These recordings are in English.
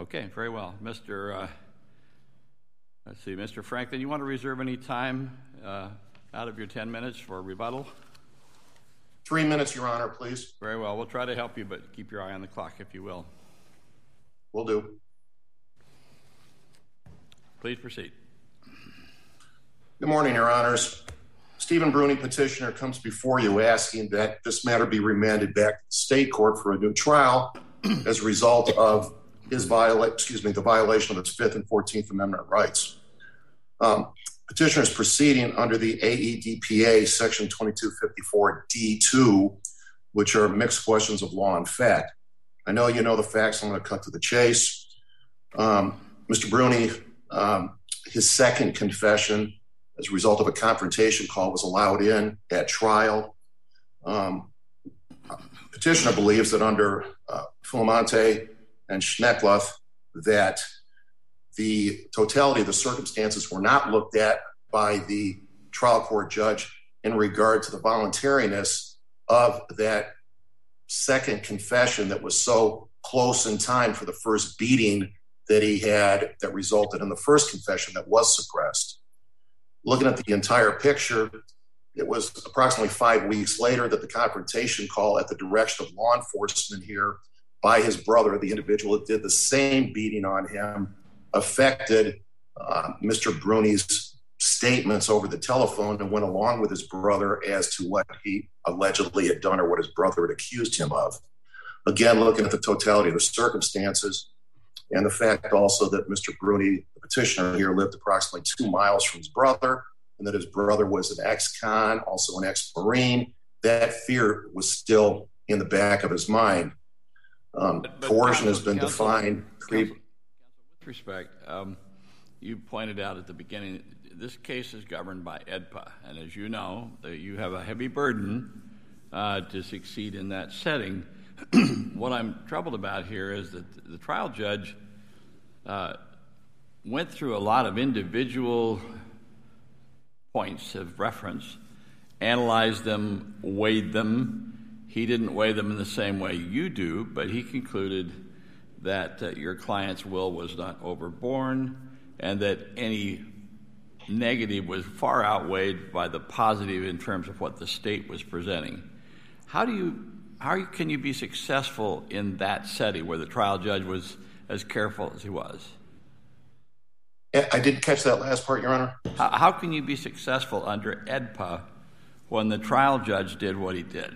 Okay, very well. Mr. Franklin, you want to reserve any time out of your 10 minutes for rebuttal? 3 minutes, Your Honor, please. Very well. We'll try to help you, but keep your eye on the clock, if you will. Will do. Please proceed. Good morning, Your Honors. Stephen Bruni, petitioner, comes before you asking that this matter be remanded back to the state court for a new trial as a result of his the violation of its 5th and 14th Amendment rights. Petitioner is proceeding under the AEDPA Section 2254 D2, which are mixed questions of law and fact. I know you know the facts. I'm going to cut to the chase. Mr. Bruni, his second confession as a result of a confrontation call was allowed in at trial. Petitioner believes that under Filamonte and Schneckluth that the totality of the circumstances were not looked at by the trial court judge in regard to the voluntariness of that second confession that was so close in time for the first beating that he had that resulted in the first confession that was suppressed. Looking at the entire picture, it was approximately 5 weeks later that the confrontation call at the direction of law enforcement here by his brother, the individual that did the same beating on him, affected Mr. Bruni's statements over the telephone and went along with his brother as to what he allegedly had done or what his brother had accused him of. Again, looking at the totality of the circumstances and the fact also that Mr. Bruni, the petitioner here, lived approximately 2 miles from his brother and that his brother was an ex-con, also an ex-Marine, that fear was still in the back of his mind. Coercion has been defined. With respect, you pointed out at the beginning, this case is governed by AEDPA, and as you know, you have a heavy burden to succeed in that setting. What I'm troubled about here is that the trial judge went through a lot of individual points of reference, analyzed them, weighed them. He didn't weigh them in the same way you do, but he concluded that your client's will was not overborne and that any negative was far outweighed by the positive in terms of what the state was presenting. How can you be successful in that setting where the trial judge was as careful as he was? I didn't catch that last part, Your Honor. How can you be successful under AEDPA when the trial judge did what he did?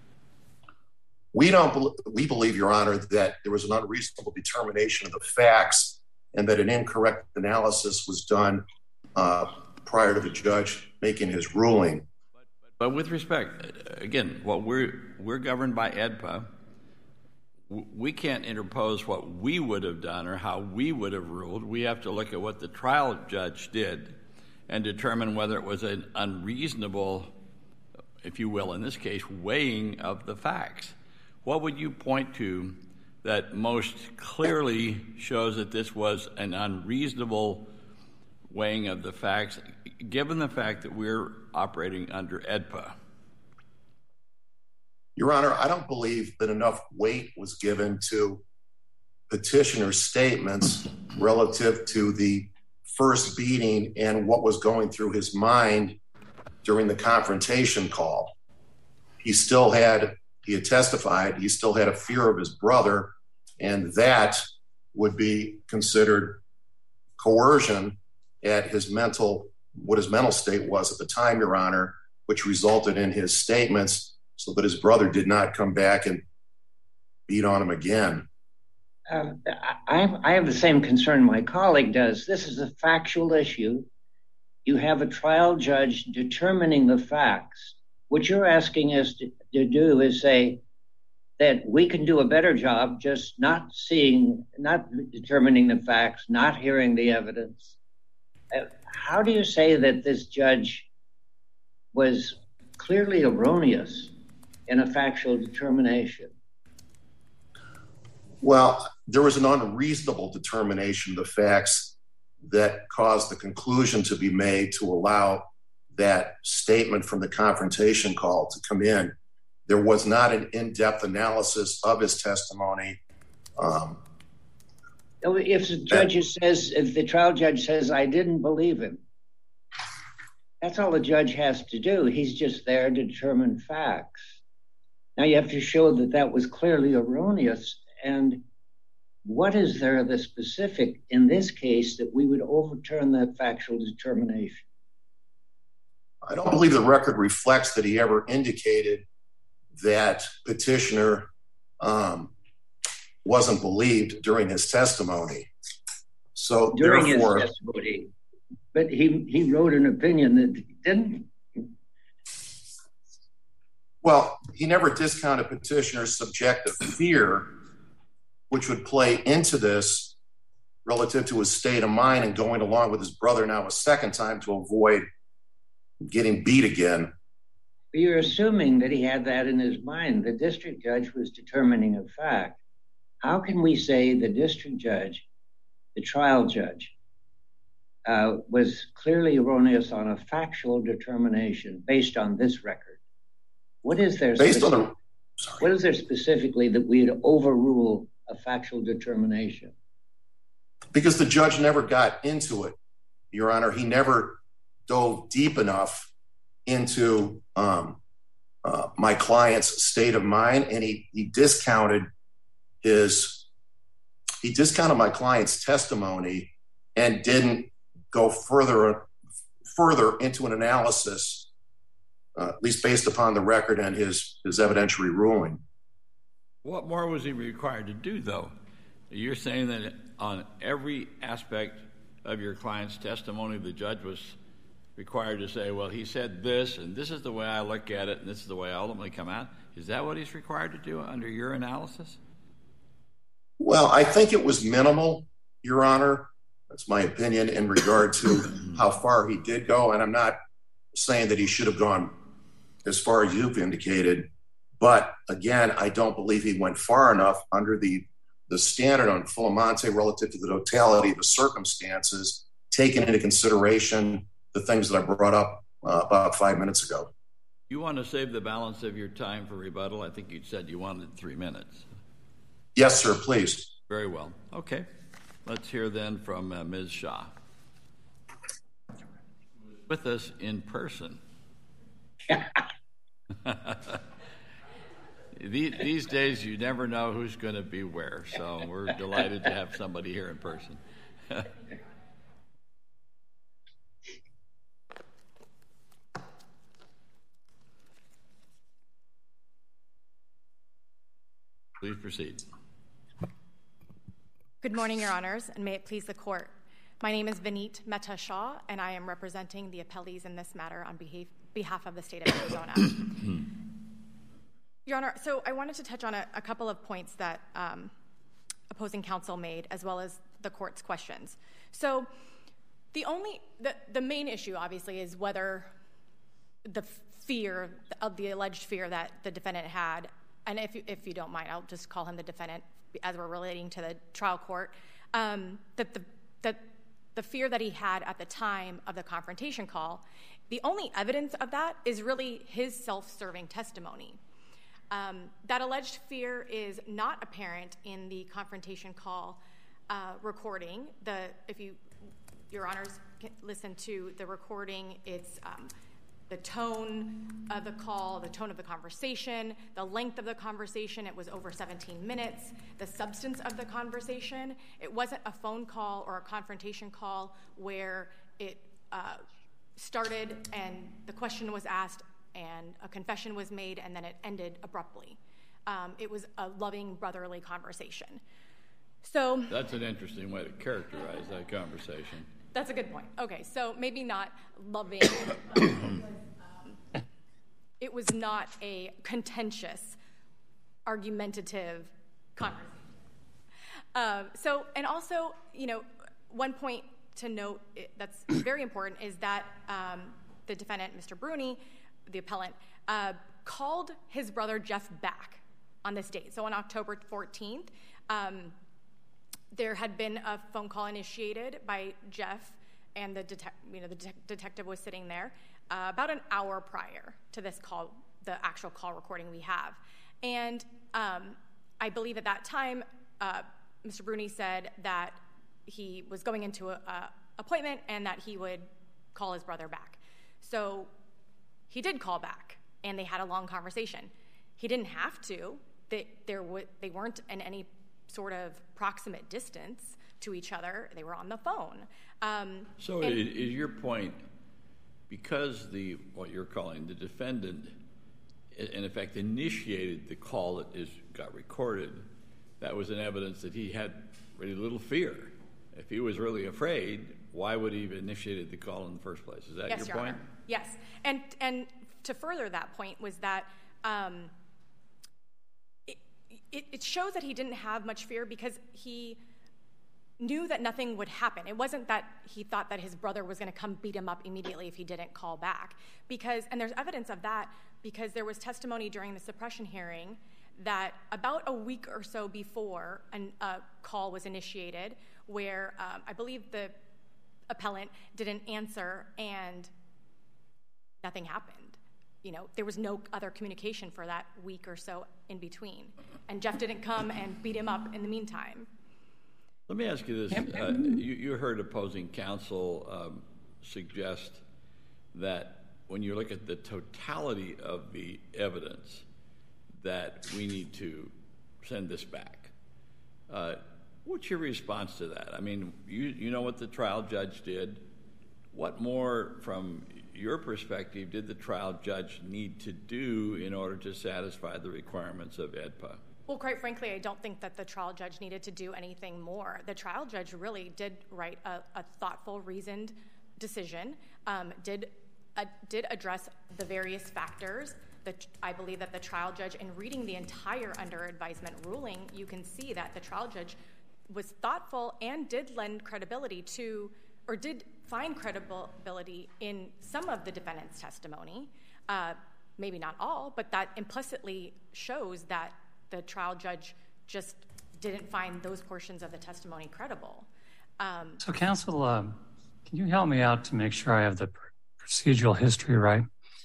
We believe, Your Honor, that there was an unreasonable determination of the facts and that an incorrect analysis was done prior to the judge making his ruling. But with respect, again, what we're governed by AEDPA. We can't interpose what we would have done or how we would have ruled. We have to look at what the trial judge did and determine whether it was an unreasonable, if you will, in this case, weighing of the facts. What would you point to that most clearly shows that this was an unreasonable weighing of the facts, given the fact that we're operating under AEDPA? Your Honor, I don't believe that enough weight was given to petitioner's statements relative to the first beating and what was going through his mind during the confrontation call. He had testified, he still had a fear of his brother, and that would be considered coercion at what his mental state was at the time, Your Honor, which resulted in his statements so that his brother did not come back and beat on him again. I have the same concern my colleague does. This is a factual issue. You have a trial judge determining the facts. What you're asking us to do is say that we can do a better job just not determining the facts, not hearing the evidence. How do you say that this judge was clearly erroneous in a factual determination? Well, there was an unreasonable determination of the facts that caused the conclusion to be made to allow that statement from the confrontation call to come in. There was not an in-depth analysis of his testimony. So if the trial judge says, I didn't believe him, that's all the judge has to do. He's just there to determine facts. Now you have to show that that was clearly erroneous. And what is there the specific in this case that we would overturn that factual determination? I don't believe the record reflects that he ever indicated that petitioner wasn't believed during his testimony. So during his testimony, but he wrote an opinion that he didn't. Well, he never discounted petitioner's subjective fear, which would play into this relative to his state of mind and going along with his brother now a second time to avoid getting beat again. You're assuming that he had that in his mind. The district judge was determining a fact. How can we say the district judge, the trial judge, was clearly erroneous on a factual determination based on this record? What is there specifically that we'd overrule a factual determination? Because the judge never got into it, Your Honor. He never dove deep enough into my client's state of mind, and he discounted my client's testimony and didn't go further into an analysis, at least based upon the record and his evidentiary ruling. What more was he required to do, though? You're saying that on every aspect of your client's testimony, the judge was required to say, well, he said this, and this is the way I look at it, and this is the way I ultimately come out. Is that what he's required to do under your analysis? Well, I think it was minimal, Your Honor. That's my opinion in regard to how far he did go, and I'm not saying that he should have gone as far as you've indicated, but again, I don't believe he went far enough under the standard on Filamonte relative to the totality of the circumstances, taking into consideration the things that I brought up about 5 minutes ago. You want to save the balance of your time for rebuttal? I think you said you wanted 3 minutes. Yes, sir, please. Very well. Okay. Let's hear then from Ms. Shaw. With us in person. These days, you never know who's going to be where, so we're delighted to have somebody here in person. Please proceed. Good morning, Your Honors, and may it please the Court. My name is Vineet Mehta Shaw, and I am representing the appellees in this matter on behalf of the state of Arizona. Your Honor, so I wanted to touch on a couple of points that opposing counsel made, as well as the Court's questions. So the main issue, obviously, is whether the alleged fear that the defendant had, and if you don't mind, I'll just call him the defendant as we're relating to the trial court, that the fear that he had at the time of the confrontation call, the only evidence of that is really his self-serving testimony. That alleged fear is not apparent in the confrontation call recording. If Your Honors can listen to the recording, it's the tone of the call, the tone of the conversation, the length of the conversation. It was over 17 minutes. The substance of the conversation, it wasn't a phone call or a confrontation call where it started and the question was asked and a confession was made and then it ended abruptly. It was a loving, brotherly conversation. So that's an interesting way to characterize that conversation. That's a good point. Okay, so maybe not loving. It was not a contentious, argumentative conversation. And also, one point to note that's very important is that the defendant, Mr. Bruni, the appellant, called his brother Jeff back on this date. So on October 14th, there had been a phone call initiated by Jeff, and the detective was sitting there about an hour prior to this call, the actual call recording we have. And I believe at that time, Mr. Bruni said that he was going into an appointment and that he would call his brother back. So he did call back, and they had a long conversation. He didn't have to. They weren't in any sort of proximate distance to each other. They were on the phone. So is your point, because what you're calling the defendant, in effect, initiated the call that got recorded, that was an evidence that he had really little fear. If he was really afraid, why would he have initiated the call in the first place? Is that your point? Honor. Yes. And to further that point was that it shows that he didn't have much fear because he knew that nothing would happen. It wasn't that he thought that his brother was going to come beat him up immediately if he didn't call back. And there's evidence of that because there was testimony during the suppression hearing that about a week or so before a call was initiated where I believe the appellant didn't answer and nothing happened. There was no other communication for that week or so in between. And Jeff didn't come and beat him up in the meantime. Let me ask you this. You heard opposing counsel suggest that when you look at the totality of the evidence, that we need to send this back. What's your response to that? I mean, you know what the trial judge did. What more, from your perspective, did the trial judge need to do in order to satisfy the requirements of AEDPA? Well, quite frankly, I don't think that the trial judge needed to do anything more. The trial judge really did write a thoughtful, reasoned decision, did address the various factors. I believe that the trial judge, in reading the entire under advisement ruling, you can see that the trial judge was thoughtful and did lend credibility to, or did find credibility in some of the defendant's testimony. Maybe not all, but that implicitly shows that the trial judge just didn't find those portions of the testimony credible. So, counsel, can you help me out to make sure I have the procedural history right?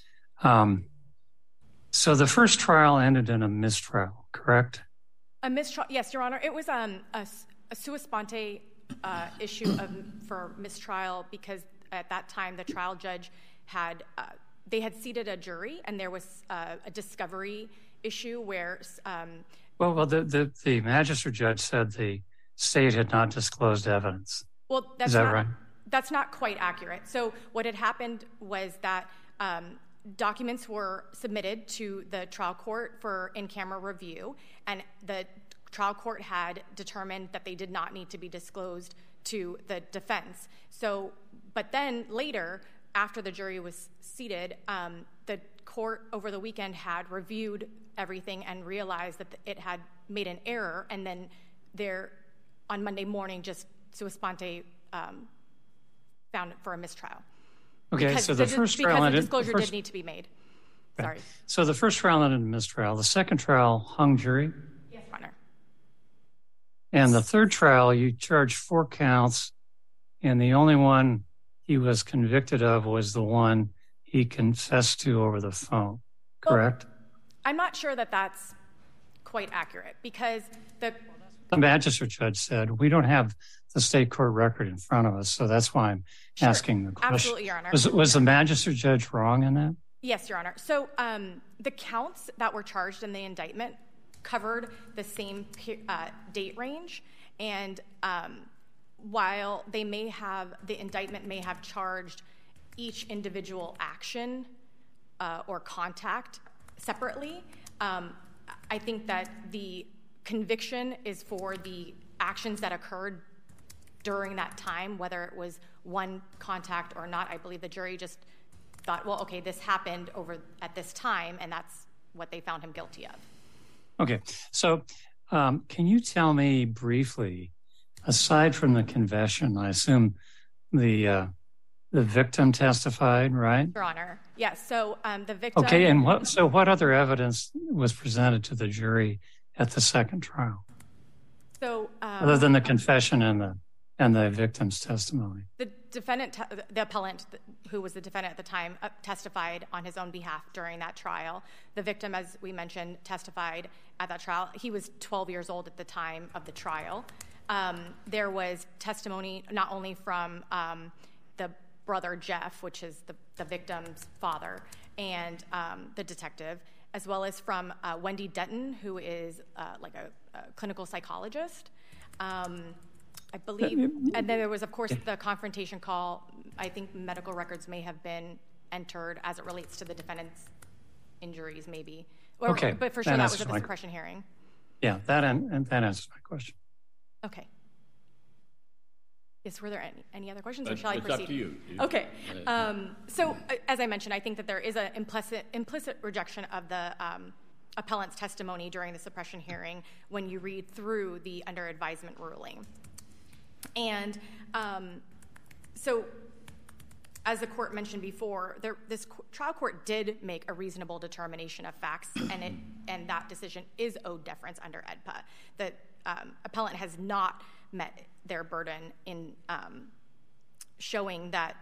So the first trial ended in a mistrial, correct? A mistrial, yes, Your Honor. It was a sua sponte issue for mistrial because at that time the trial judge had seated a jury and there was a discovery issue where... Well, the magistrate judge said the state had not disclosed evidence. Well, is that right? That's not quite accurate. So what had happened was that documents were submitted to the trial court for in-camera review, and the trial court had determined that they did not need to be disclosed to the defense. But then later, after the jury was seated, the court over the weekend had reviewed everything and realized that it had made an error, and then on Monday morning, just sua sponte found it for a mistrial. Okay, because so the first trial because the disclosure did need to be made. Okay. Sorry. So the first trial ended in mistrial. The second trial hung jury. Yes, Your Honor. And the third trial, you charged 4 counts, and the only one he was convicted of was the one he confessed to over the phone, correct? Well, I'm not sure that that's quite accurate because the magistrate judge said, we don't have the state court record in front of us, so that's why I'm asking the question. Absolutely, Your Honor. Was the magistrate judge wrong in that? Yes, Your Honor. So the counts that were charged in the indictment covered the same date range, and while the indictment may have charged each individual action or contact separately, I think that the conviction is for the actions that occurred during that time, whether it was one contact or not. I believe the jury just thought, well, okay, this happened over at this time, and that's what they found him guilty of. Okay, so can you tell me briefly, aside from the confession, I assume the victim testified, right? Your Honor, yes. So the victim. Okay, and what other evidence was presented to the jury at the second trial? So other than the confession and the victim's testimony. The the appellant, who was the defendant at the time, testified on his own behalf during that trial. The victim, as we mentioned, testified at that trial. He was 12 years old at the time of the trial. There was testimony not only from the brother Jeff, which is the victim's father, and the detective, as well as from Wendy Denton, who is like a clinical psychologist. I believe, and then there was, of course, the confrontation call. I think medical records may have been entered as it relates to the defendant's injuries, maybe. Okay, but for sure that was at the suppression hearing. Yeah, that answers my question. Okay. Yes, were there any other questions, or shall I proceed? It's up to you. Okay. So, as I mentioned, I think that there is an implicit rejection of the appellant's testimony during the suppression hearing when you read through the under advisement ruling. And so, as the court mentioned before, this trial court did make a reasonable determination of facts, and that decision is owed deference under AEDPA. The appellant has not met their burden in showing that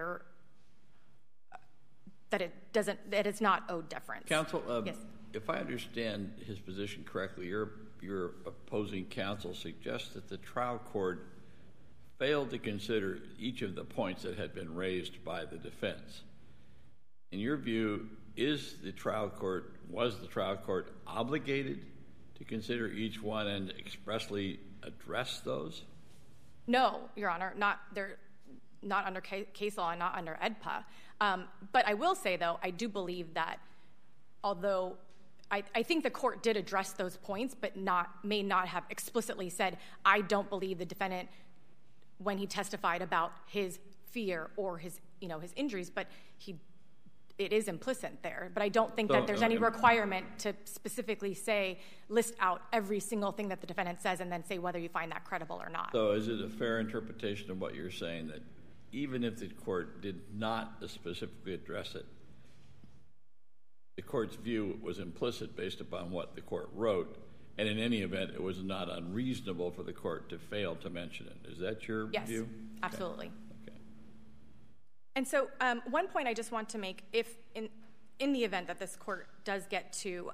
it is not owed deference. Counsel, yes. If I understand his position correctly, your opposing counsel suggests that the trial court failed to consider each of the points that had been raised by the defense. In your view, was the trial court obligated to consider each one and expressly address those? No, Your Honor, not under case law and not under AEDPA. But I will say, though, I do believe that although I think the court did address those points, but may not have explicitly said, I don't believe the defendant when he testified about his fear or his injuries, but it is implicit there. But I don't think that there's any requirement to specifically list out every single thing that the defendant says and then say whether you find that credible or not. So is it a fair interpretation of what you're saying, that even if the court did not specifically address it, the court's view was implicit based upon what the court wrote, and in any event, it was not unreasonable for the court to fail to mention it? Is that your view? Yes, absolutely. Okay. And so one point I just want to make, if in the event that this court does get to,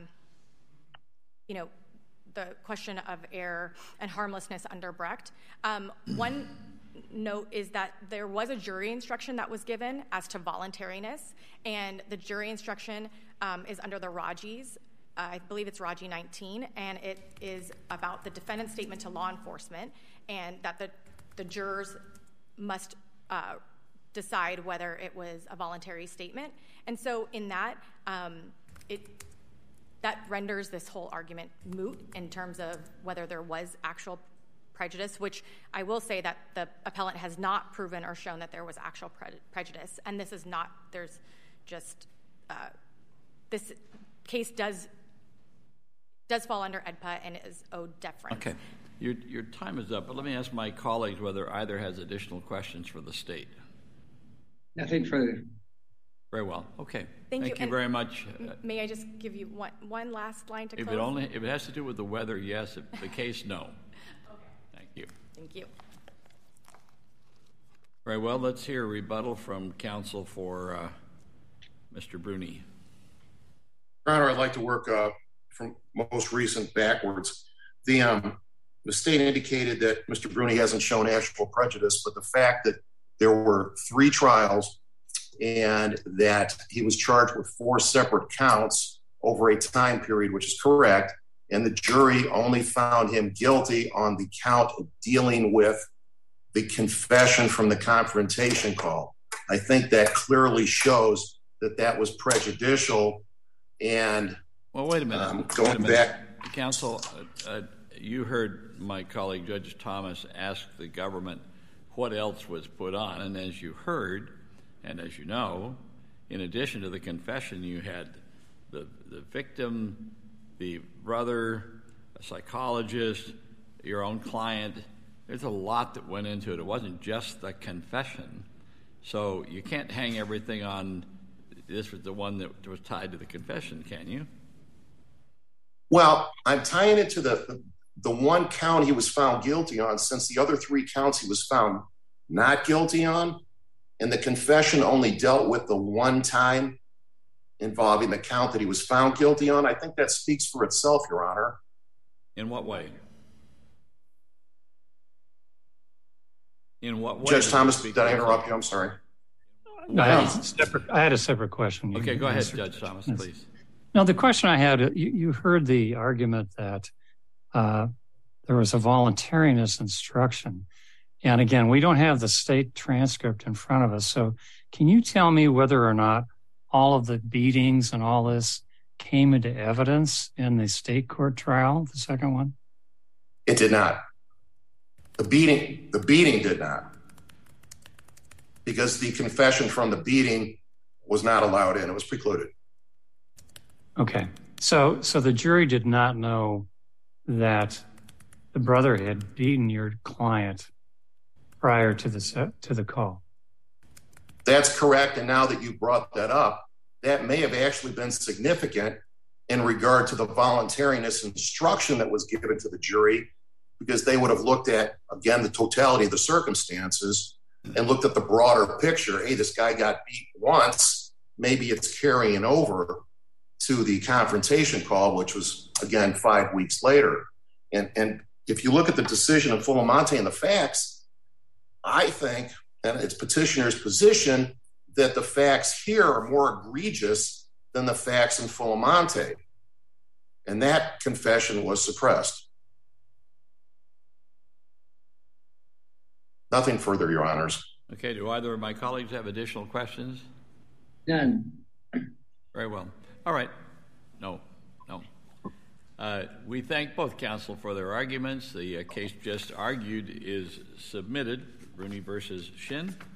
the question of error and harmlessness under Brecht, one note is that there was a jury instruction that was given as to voluntariness, and the jury instruction is under the Raji's. I believe it's Raji 19, and it is about the defendant's statement to law enforcement, and that the jurors must decide whether it was a voluntary statement. And so in that, that renders this whole argument moot in terms of whether there was actual prejudice, which I will say that the appellant has not proven or shown that there was actual prejudice. And this is not, there's just, this case does fall under AEDPA and is owed deference. Okay. Your time is up, but let me ask my colleagues whether either has additional questions for the state. Nothing further. Very well. Okay. Thank you very much. May I just give you one last line to close? If it has to do with the weather, yes. If the case, no. Okay. Thank you. Thank you. Very well. Let's hear a rebuttal from counsel for Mr. Bruni. Your Honor, I'd like to work from most recent backwards. The state indicated that Mr. Bruni hasn't shown actual prejudice, but the fact that there were 3 trials and that he was charged with 4 separate counts over a time period, which is correct, and the jury only found him guilty on the count of dealing with the confession from the confrontation call. I think that clearly shows that that was prejudicial. And well, wait a minute. Going back, counsel, you heard my colleague Judge Thomas ask the government what else was put on, and as you heard, and as you know, in addition to the confession, you had the victim, the brother, a psychologist, your own client. There's a lot that went into it. It wasn't just the confession. So you can't hang everything on this was the one that was tied to the confession, can you? Well, I'm tying it to the one count he was found guilty on, since the other 3 counts he was found not guilty on, and the confession only dealt with the one time involving the count that he was found guilty on, I think that speaks for itself, Your Honor. In what way? In what way? Judge Thomas, did I interrupt you? I'm sorry. No, I had a separate question. Okay, go ahead, Judge Thomas, please. No, the question I had, you heard the argument that there was a voluntariness instruction. And again, we don't have the state transcript in front of us. So can you tell me whether or not all of the beatings and all this came into evidence in the state court trial, the second one? It did not. The beating did not. Because the confession from the beating was not allowed in. It was precluded. Okay. So the jury did not know that the brother had beaten your client prior to the call. That's correct. And now that you brought that up, that may have actually been significant in regard to the voluntariness instruction that was given to the jury, because they would have looked at, again, the totality of the circumstances and looked at the broader picture. Hey, this guy got beat once. Maybe it's carrying over to the confrontation call, which was, again, 5 weeks later. And if you look at the decision of Fulminante and the facts, I think, and it's petitioner's position, that the facts here are more egregious than the facts in Fulminante. And that confession was suppressed. Nothing further, Your Honors. Okay, do either of my colleagues have additional questions? None. Very well. All right. No. We thank both counsel for their arguments. The case just argued is submitted, Rooney versus Shin.